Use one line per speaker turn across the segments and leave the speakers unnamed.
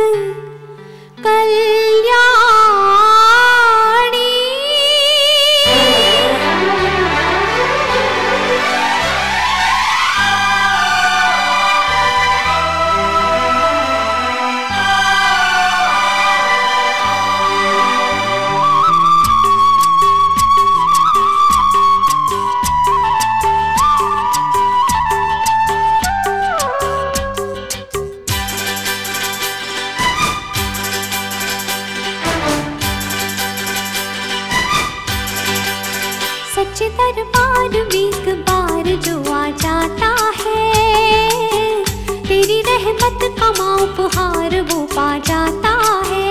सच्चे दरबार में एक बार जो आ जाता है, तेरी रहमत का उपहार वो पा जाता है।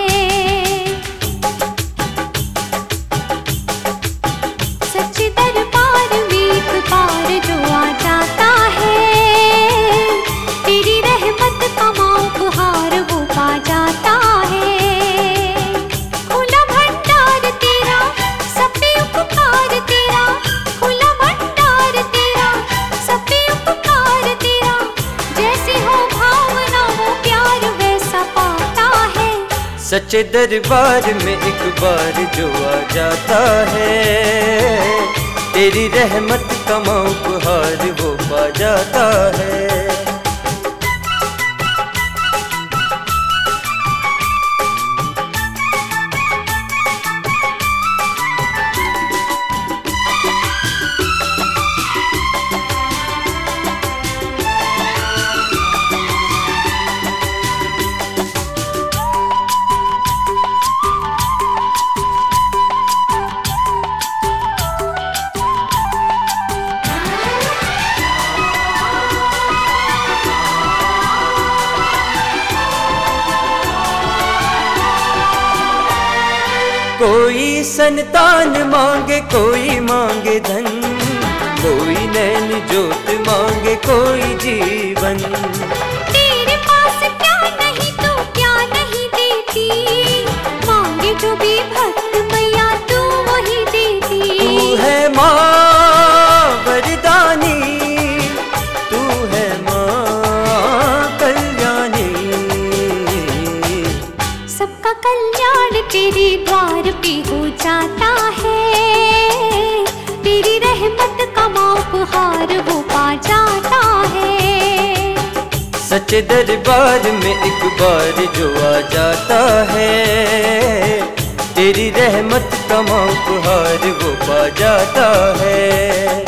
सच्चे दरबार में एक बार जो आ जाता है, तेरी रहमत का उपहार वो पा जाता है। खुला भंडार तेरा, सब पे उपकार तेरा, खुला भंडार तेरा, सब पे उपकार तेरा। जैसे हो भावना वो प्यार वैसा पाता है।
सच्चे दरबार में एक बार जो आ जाता है, तेरी रहमत का उपहार वो पा जाता है। कोई संतान मांगे, कोई मांगे धन, कोई नैन जोत मांगे, कोई जीवन।
तेरे पास क्या नहीं तो क्या नहीं देती, मांगे जो भी भक्त मैया तू वही देती।
तू है माँ वरदानी, तू है माँ कल्याणी।
सबका कल्याण तेरे द्वार पे हो जाता है, तेरी रहमत का उपहार वो पा जाता है।
सच्चे दरबार में एक बार जो आ जाता है, तेरी रहमत का उपहार वो पा जाता है।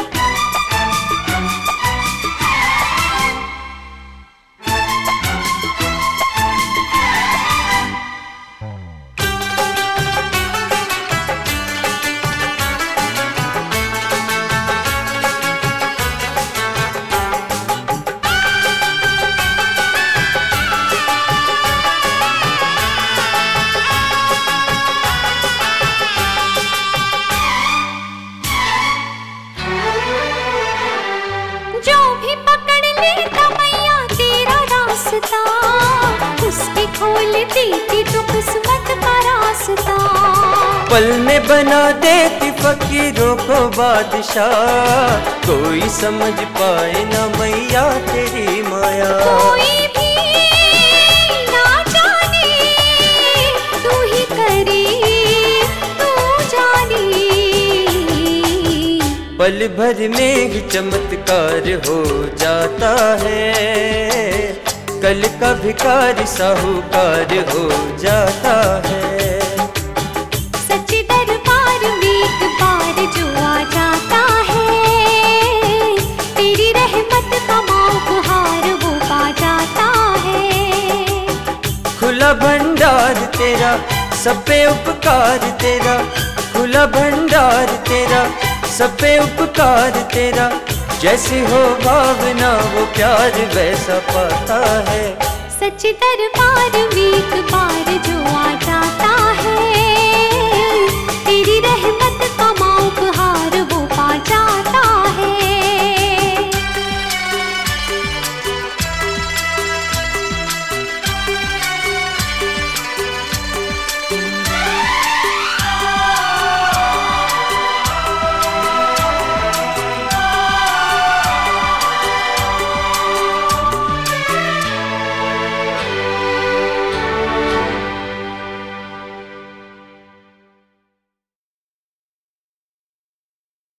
उसकी खोल देती तो किस्मत का रास्ता।
पल में बना देती फकीरों को बादशाह, कोई समझ पाए ना मैया तेरी माया।
कोई भी ना जाने तू ही करे तू जाने।
पल भर में ही चमत्कार हो जाता है, कल का भिखारी साहूकार हो जाता है।
सच्चे दरबार में एक बार जो आ जाता है, तेरी रहमत का उपहार वो पा जाता है।
खुला भंडार तेरा, सब पे उपकार तेरा, खुला भंडार तेरा, सब पे उपकार तेरा। जैसी हो भावना वो प्यार वैसा पाता है।
सच्चे दरबार में एक बार